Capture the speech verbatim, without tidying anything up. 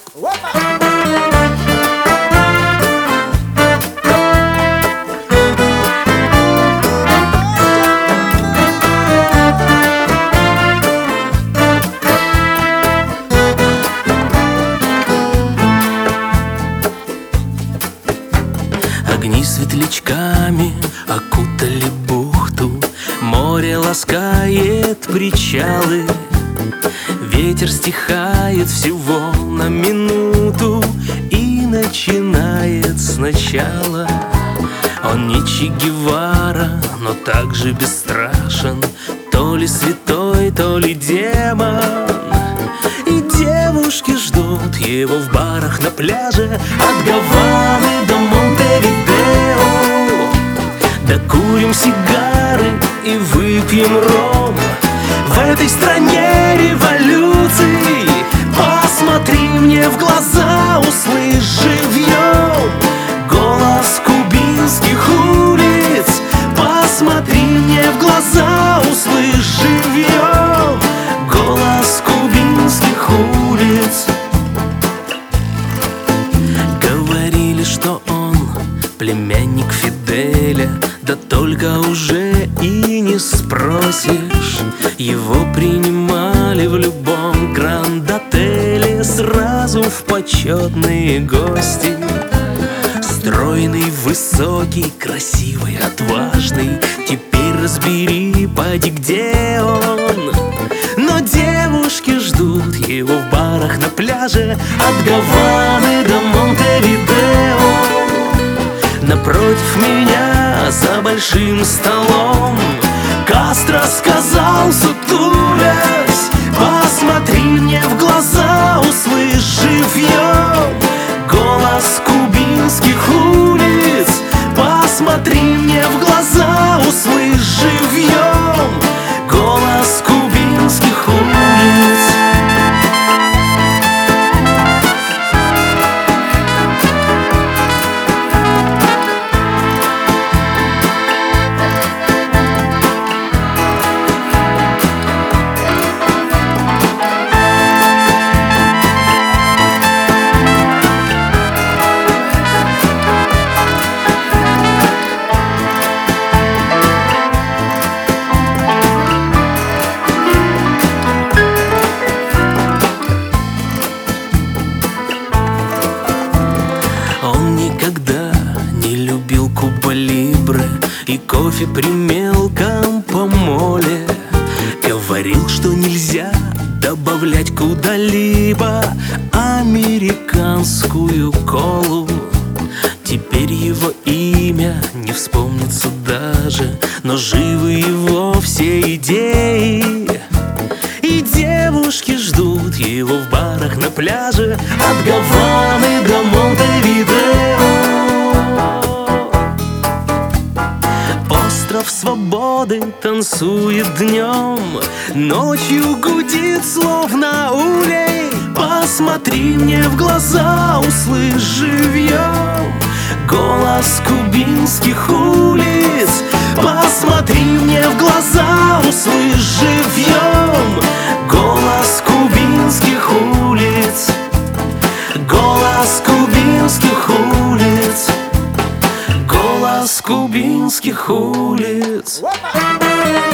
Огни светлячками окутали бухту, море ласкает причалы. Ветер стихает всего на минуту и начинает сначала. Он не Че Гевара, но также бесстрашен, то ли святой, то ли демон. И девушки ждут его в барах на пляже от Гаваны до Монтевидео. Докурим сигары и выпьем ром. В этой стране революции посмотри мне в глаза, услышь живьем голос кубинских улиц. Посмотри мне в глаза, услышь живьем голос кубинских улиц. Говорили, что он племянник Фиделя, да только уже и не спросишь. Его принимали в любом гранд-отеле сразу в почетные гости. Стройный, высокий, красивый, отважный, теперь разбери, поди, где он. Но девушки ждут его в барах на пляже от Гаваны до Монтевидео. Напротив меня за большим столом Кастро сказал, сутулясь: посмотри мне в глаза, услышь живьем голос кубинских улиц. Посмотри мне в глаза, услышь живьем голос кубинских улиц. Никогда не любил Куба Либре и кофе при мелком помоле. Говорил, что нельзя добавлять куда-либо американскую колу. Теперь его имя не вспомнится даже, но живы его все идеи. И девушки ждут его в барах на пляже от Гаваны до Монтевидео. Остров свободы танцует днем, ночью гудит словно улей. Посмотри мне в глаза, услышь живьем голос кубинских улиц. Посмотри мне в глаза, услышь живьем голос кубинских улиц. Голос кубинских улиц. Голос кубинских улиц.